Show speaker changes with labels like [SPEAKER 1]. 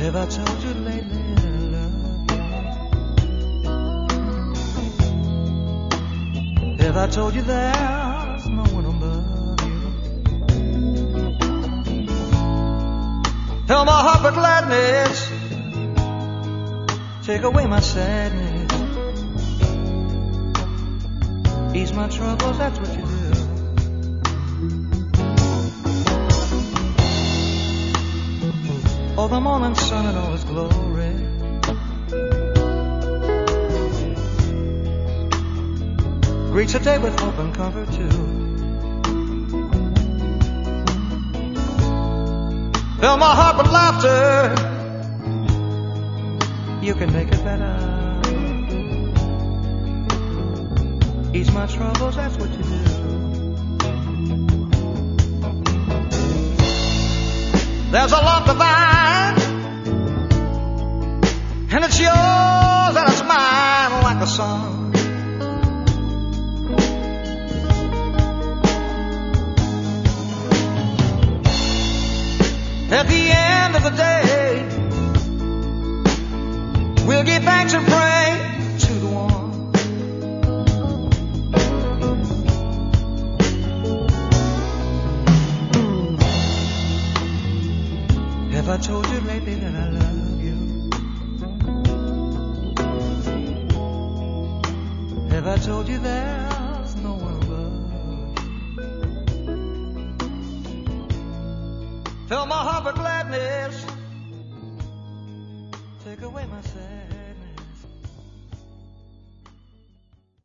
[SPEAKER 1] Have I told you lately that I love you? Have I told you there's no one above you? Fill my heart with gladness, take away my sadness, ease my troubles, that's what you do. Oh, the morning sun in all its glory, greets a day with hope and comfort too. Fill my heart with laughter, you can make it better. Ease my troubles, that's what you do. There's a love divine, and it's yours and it's mine like a song. At the end of the day, we'll give thanks and pray to the one. Have I told you lately that I love you? Have I told you there's no one above you? Fill my heart with gladness, take away my sadness.